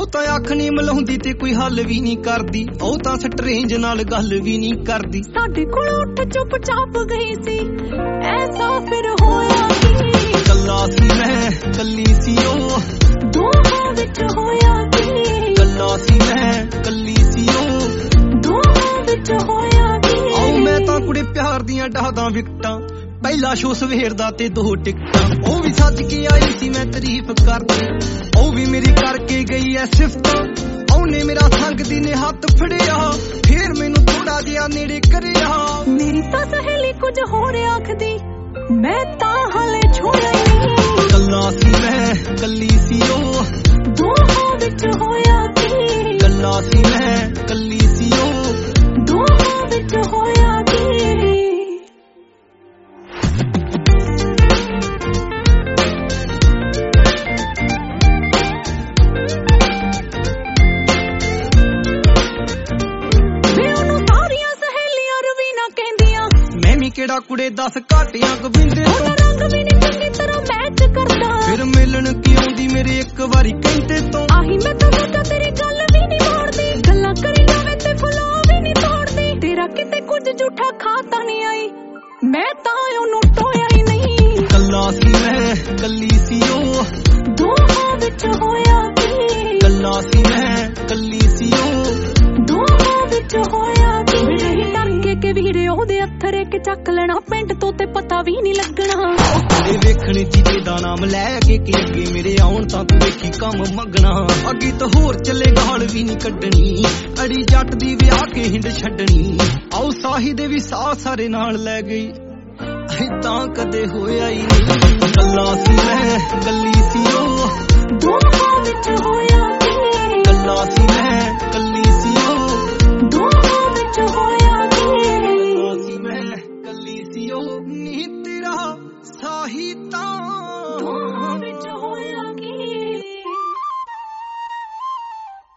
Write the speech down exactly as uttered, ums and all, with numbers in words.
ਤਾਂ ਅੱਖ ਨਹੀਂ ਮਲਾਉਂਦੀ ਤੇ ਕੋਈ ਹੱਲ ਵੀ ਨਹੀਂ ਕਰਦੀ, ਉਹ ਤਾਂ ਸਟਰੇਂਜ ਨਾਲ ਗੱਲ ਵੀ ਨਹੀਂ ਕਰਦੀ। ਸਾਡੇ ਕੋਲ ਉੱਠ ਚੁੱਪ ਚਾਪ ਗਈ ਸੀ, ਐਸਾ ਫਿਰ ਹੋਇਆ ਕੀ? ਕੱਲਾ ਸੀ ਮੈਂ ਕੱਲੀ ਸੀ ਉਹ, ਦੋਹਾਂ ਵਿੱਚ ਹੋਇਆ ਕੀ? ਕੱਲਾ ਸੀ ਮੈਂ ਕੱਲੀ ਸੀ ਉਹ, ਦੋਹਾਂ ਵਿੱਚ ਹੋਇਆ ਕੀ? ਆਓ ਮੈਂ ਤਾਂ ਕੁੜੇ ਪਿਆਰ ਦੀਆਂ ਡਾਹਦਾਂ ਵਿਕਟਾਂ, ਪਹਿਲਾ ਸ਼ੋ ਸਵੇਰ ਦਾ ਤੇ ਦੋ ਟਿਕਟਾਂ। ਉਹ ਵੀ ਸੱਜ ਕੇ ਆਈ ਸੀ ਮੈਂ ਤਾਰੀਫ ਕਰਦੀ, ਉਹ ਵੀ ਮੇਰੀ ਕਰਕੇ ਗਈ ਐ ਸਿਫਤਾਂ। ਉਹਨੇ ਮੇਰਾ ਸੰਗਦੀ ਨੇ ਹੱਥ ਫੜਿਆ, ਫੇਰ ਮੈਨੂੰ ਥੋੜਾ ਜਿਹਾ ਨੇੜੇ ਕਰਿਆ। ਮੇਰੀ ਤਾਂ ਸਹੇਲੀ ਕੁਝ ਹੋਰ ਆਖਦੀ, ਮੈਂ ਤਾਂ ਹਲੇ ਛੋੜਿਆ ਨਹੀਂ। ਕੱਲਾ ਸੀ ਮੈਂ ਕੱਲੀ ਸੀ ਉਹ, ਦੋਹਾਂ ਵਿੱਚ ਹੋਇਆ ਕੀ? ਕੱਲਾ ਸੀ ਮੈਂ ਕੱਲੀ ਸੀ ਉਹ, ਦੋਹਾਂ ਵਿੱਚ ਹੋਇਆ ਕੀ? ਕਿਹੜਾ ਕੁੜੇ ਦਸ ਘਾਟਿਆਂ ਗੋਬਿੰਦੇ ਤੋਂ, ਰੰਗ ਵੀ ਨਹੀਂ ਚੰਗੀ ਤਰ੍ਹਾਂ ਮੈਚ ਕਰਦਾ, ਫਿਰ ਮਿਲਣ ਕੀ ਆਉਂਦੀ ਮੇਰੇ ਇੱਕ ਵਾਰੀ ਕਹਿੰਦੇ ਤੋਂ। ਆਹੀ ਮੈਂ ਤਾਂ ਸੋਚਾਂ ਤੇਰੀ ਗੱਲ ਵੀ ਨਹੀਂ ਮੋੜਦੀ, ਗੱਲਾਂ ਕਰੀ ਜਾਵੇ ਤੇ ਫੁਲਾ ਵੀ ਨਹੀਂ ਤੋੜਦੀ। ਤੇਰਾ ਕਿਤੇ ਕੁਝ ਝੂਠਾ ਖਾਤਾ ਨਹੀਂ ਆਈ, ਮੈਂ ਤਾਂ ਉਹਨੂੰ ਟੋਇਆ ਹੀ ਨਹੀਂ। ਕੱਲਾ ਸੀ ਮੈਂ ਕੱਲੀ ਸੀ ਉਹ, ਦੋਹਾਂ ਵਿੱਚ ਹੋਇਆ ਕੀ? ਕੱਲਾ ਸੀ ਮੈਂ ਕੱਲੀ ਸੀ ਉਹ, ਦੋਹਾਂ ਵਿੱਚ ਹੋਇਆ ਕੀ? ਨਹੀਂ ਡਰ ਕੇ ਕਿ ਵੀਰੇ ਉਹਦੇ ਅੱਥਰੇ ਕਿ ਚੱਕ ਲੈਣਾ ਪਿੰਡ ਤੋਂ ਤੇ ਪਤਾ ਵੀ ਨਹੀਂ ਲੱਗਣਾ। ਤੇਰੇ ਵੇਖਣੇ ਚੀਜ਼ੇ ਦਾ ਨਾਮ ਲੈ ਕੇ ਕਿ ਅੱਗੇ ਮੇਰੇ ਆਉਣ ਤਾਂ ਤੂੰ ਵੇਖੀ ਕੰਮ ਮੰਗਣਾ। ਅੱਗੇ ਤਾਂ ਹੋਰ ਚੱਲੇ ਗਾਲ ਵੀ ਨਹੀਂ ਕੱਢਣੀ, ਅੜੀ ਜੱਟ ਦੀ ਵਿਆਹ ਕੇ ਹਿੰਡ ਛੱਡਣੀ। ਆਓ ਸਾਹੀ ਦੇ ਵੀ ਸਾਹ ਸਾਰੇ ਨਾਲ ਲੈ ਗਈ, ਏਦਾਂ ਕਦੇ ਹੋਇਆ ਹੀ ਨਹੀਂ। ਕੱਲਾ ਸੀ ਮੈਂ ਕੱਲੀ ਸੀ ਉਹ, ਦੋਹਾਂ ਵਿੱਚ ਹੋਇਆ ਕੀ? ਕੱਲਾ ਸੀ ਮੈਂ ਕੱਲੀ ਸੀ ਉਹ, ਦੋਹਾਂ ਵਿੱਚ ਹੋਇਆ ਕੀ? ਕੱਲਾ ਸੀ ਮੈਂ ਕੱਲੀ ਸੀ ਉਹ, ਨੀ ਤੇਰਾ ਸਾਹੀ ਤਾਂ